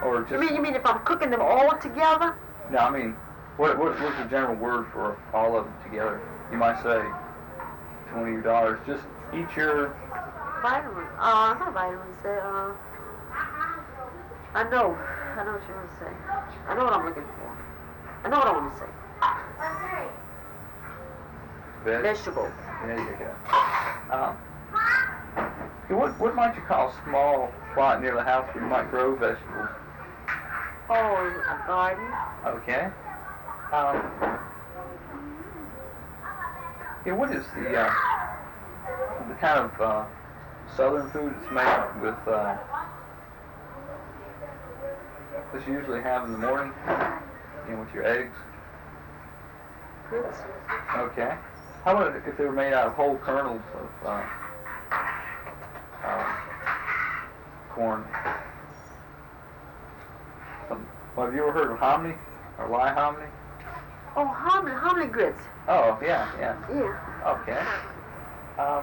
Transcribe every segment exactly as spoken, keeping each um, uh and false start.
or just... You mean, you mean if I'm cooking them all together? No, I mean, what, what what's the general word for all of them together? You might say twenty dollars. Just eat your... Vitamins. Uh, not vitamins. Uh, I know. I know what you want to say. I know what I'm looking for. I know what I want to say. Veg? Vegetables. There you go. Um, okay, what, what might you call a small plot near the house where you might grow vegetables? Oh, a garden. Okay. Um, yeah, what is the uh, the kind of uh, southern food that's made with uh, that you usually have in the morning? You know, with your eggs. Grits. Okay. How about if they were made out of whole kernels of uh, uh, corn? Um, well, have you ever heard of hominy or rye hominy? Oh, hominy, hominy grits. Oh, yeah, yeah. Yeah. Okay. Um,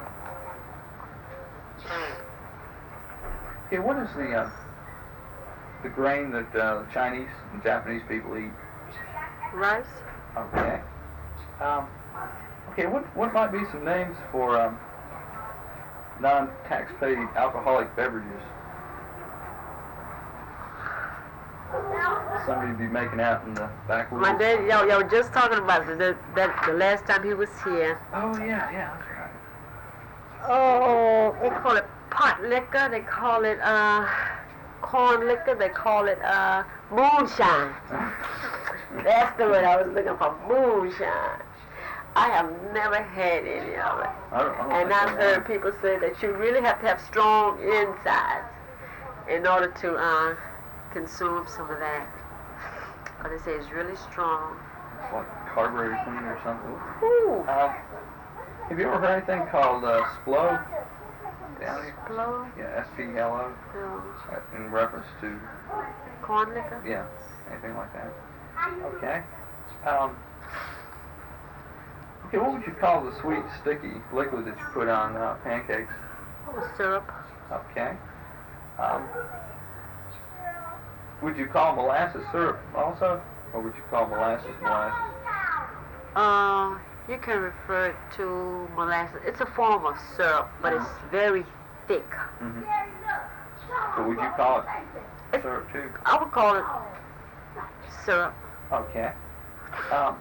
okay, what is the uh, the grain that uh, the Chinese and Japanese people eat? Rice. Okay. Um, okay, what what might be some names for um, non-tax-paid alcoholic beverages? Somebody be making out in the back room. My dad, y'all, y'all were just talking about the, the, that the last time he was here. Oh yeah, yeah, that's right. Oh, they call it pot liquor. They call it uh, corn liquor. They call it uh, moonshine. That's the word I was looking for, moonshine. I have never had any of it. I don't, I don't And think I've I heard have. people say that you really have to have strong insides in order to uh, consume some of that. But they say it's really strong. It's like carburetor cleaner or something. Ooh. Uh, have you ever heard anything called uh, Splo? Down here? Splo? Yeah, S P L O. No. Uh, in reference to, Corn liquor? yeah, anything like that. Okay. Um, okay, what would you call the sweet, sticky liquid that you put on uh, pancakes? Oh, syrup. Okay. Um, would you call molasses syrup also? Or would you call molasses molasses? Uh, you can refer it to molasses. It's a form of syrup, but it's very thick. Mm-hmm. So would you call it syrup too? I would call it syrup. Okay. Um,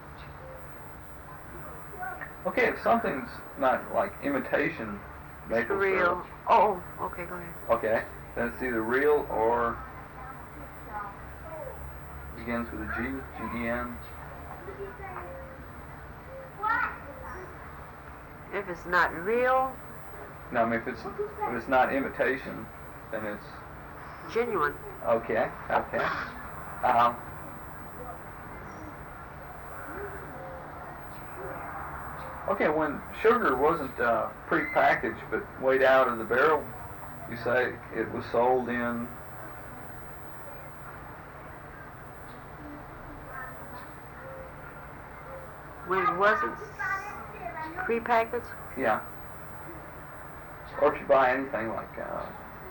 okay, if something's not like imitation maple Real. syrup, Oh, okay, go ahead. okay, then it's either real or begins with a G, G E N. If it's not real, No, I mean if it's if it's not imitation, then it's genuine. okay. Okay. Um, okay, when sugar wasn't uh, pre-packaged but weighed out of the barrel, you say it was sold in. When it wasn't prepackaged, Yeah. Or if you buy anything like, uh,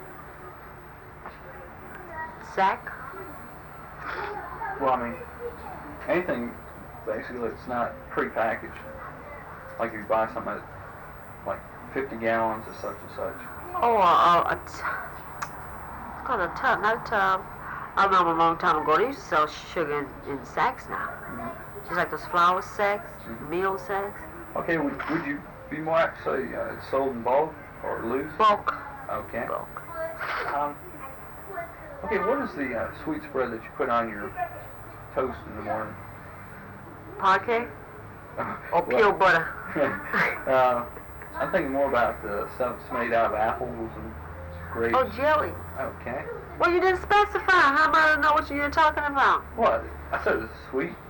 sack. well, I mean, anything basically that's not pre-packaged. Like if you buy something at like fifty gallons of such and such. Oh, uh, a t- it's called a tub, not a tub. I remember a long time ago they used to sell sugar in, in sacks now. Mm-hmm. Just like those flour sacks, Mhm. meal sacks. Okay, would, would you be more apt to say uh, it's sold in bulk or loose? Bulk. Okay. Bulk. Um, okay, what is the uh, sweet spread that you put on your toast in the morning? Parquet or pure butter? uh, I'm thinking more about the stuff that's made out of apples and grapes. Oh, jelly. Okay. Well, you didn't specify. How am I to know what you're talking about? What? I said it's sweet.